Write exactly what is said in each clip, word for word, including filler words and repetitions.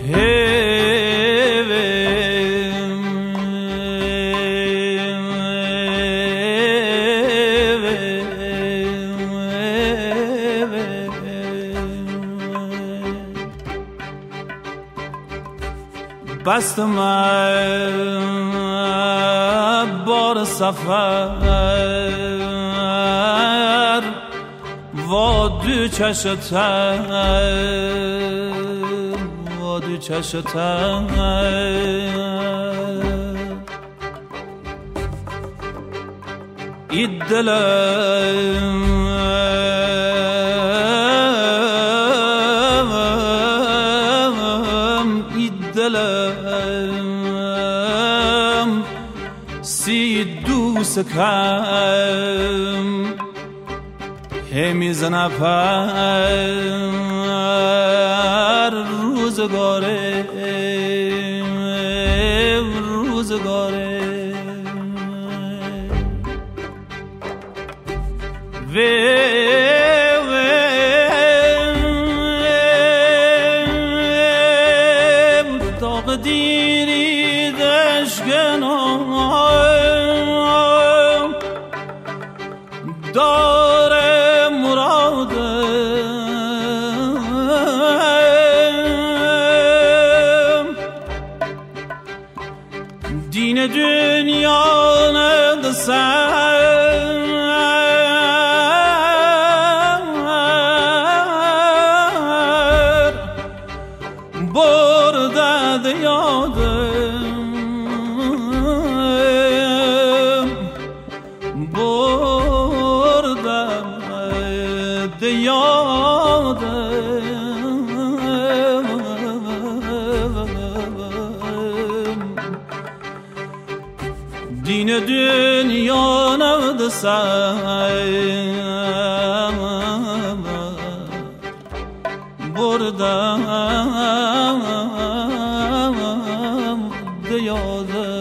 بست من بار سفر و دو چشتن و دو چشتن ای دلم ای دلم سی دوست کم همی زنپر روزگاره روزگاره و داغ دیری دشگنام داره مرادم دین دنیا ندسم بردد یادم بردد یادم دین دنیا ندسم بردم دیاده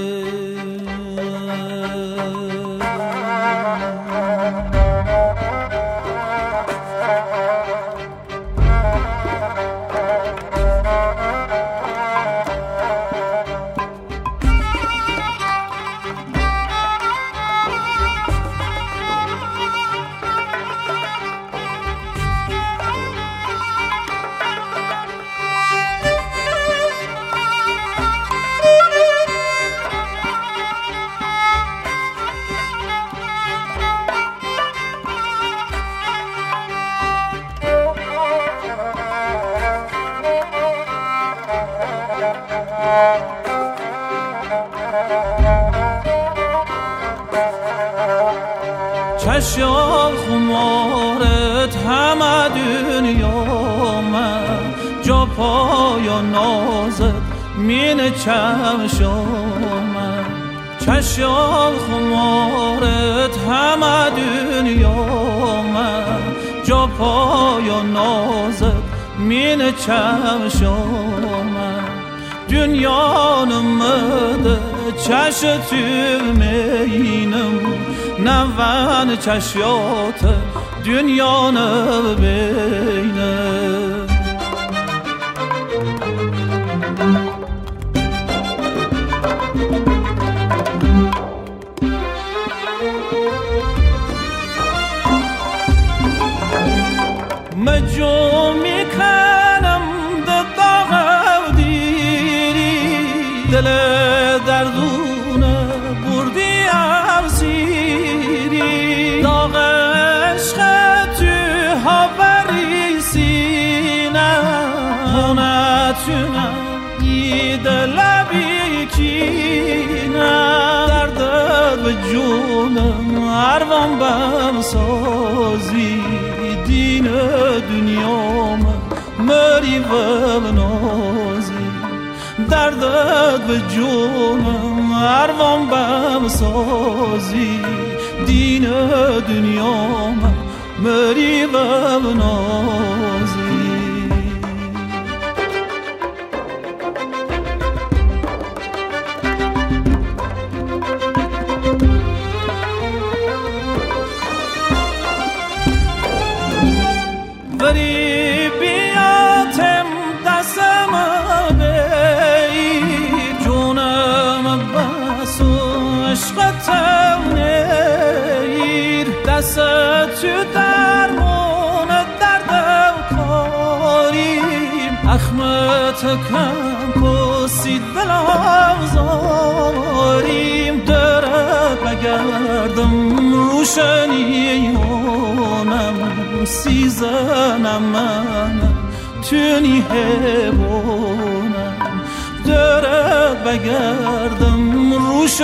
چشم خمارت همه دنیا من جا پای نازت مین چشم من چشم خمارت همه دنیا من جا پای نازت مین چشم من دنیا نمده چش تو مینم نوان چشیات دنیا نبینه مجو میکنم دقاق دیری دل دردونه بردی افسیری داغ عشق تو هاوری سینه نتونم دید لبی کینه دردت به جونم عروان بم سازی دین دنیا مری و نازی دردت به جونم عروان بم سازی دین دنیا مری و نازی ولی بیاتم دستم کم کسی دلم زاریم درد بگردم روشنیونم سیزنم منم تونی هبونم درد بگردم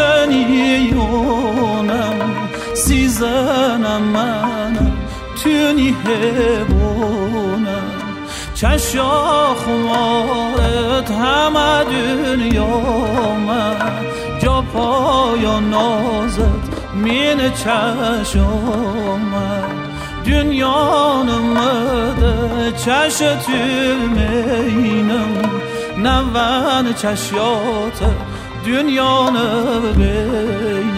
روشنیونم سیزنم منم تونی هبونم چشا خمارت همه دنیا من جا پایا نازت مین چشامم دنیا نمده چش تلمینم نوان چشیات دنیا نبینم